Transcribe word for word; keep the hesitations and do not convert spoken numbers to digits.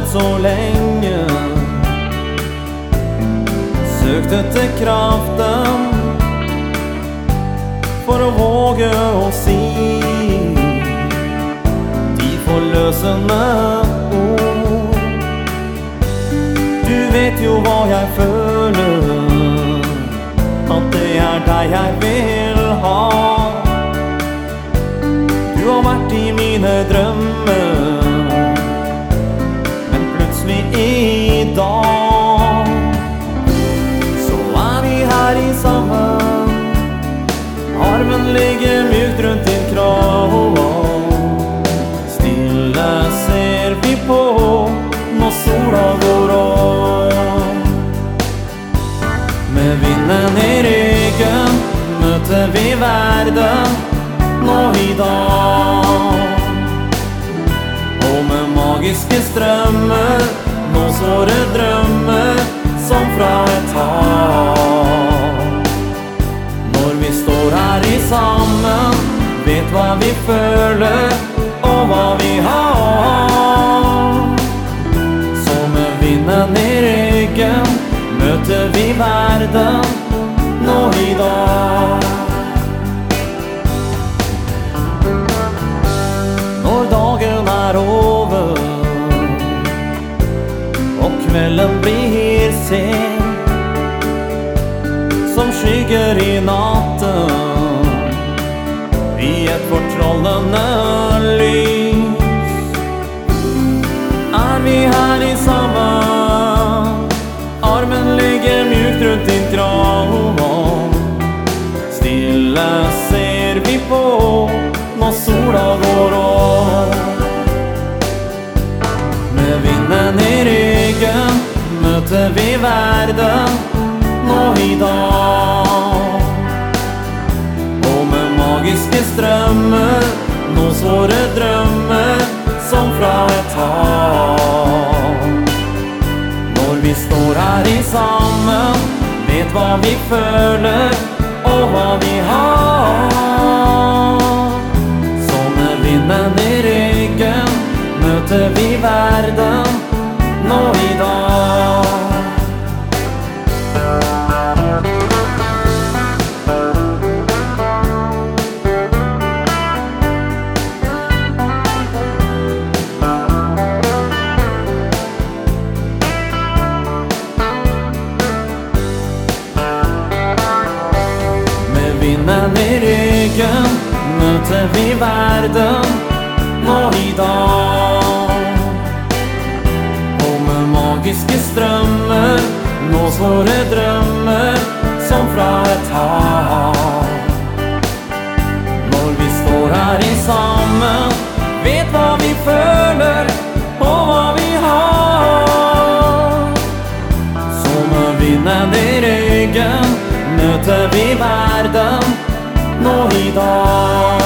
så lenge, søkt etter kraften for å våge å si de forløsende ord. Du vet jo hva jeg føler, at det er deg jeg vil ha. Du har vært i mine drømmer, men plutselig i dag så er vi her i sammen. Armen ligger mykt rundt din kropp, stille ser vi på når sola går opp. Med vinden i ryggen møter vi verden nå i dag. Og med magiske strømmer nås våre drømmer som fra et hav. Når vi står her i sammen, vet hva vi føler og hva vi har. Så med vinden i ryggen møter vi verden nå i dag. Når dagen er over og kvelden blir sen, som skygger i natten i et fortrollende lys, er vi her i sammen. Armen ligger mykt rundt din kropp, stille ser vi på når sola går opp. Med vinden i ryggen møter vi verden nå i dag. Og med magiske strømmer nås våre drømmer som fra et hav. Når vi står her i sammen, vet hva vi føler og hva vi har. Så med vinden i ryggen møter vi verden nå i dag. Vinden i ryggen møter vi verden nå i dag. Og med magiske strømmer nås våre drømmer som fra et hav. Når vi står her i sammen, vet hva vi føler og hva vi har. Så med vinden i ryggen møter vi verden nå i dag.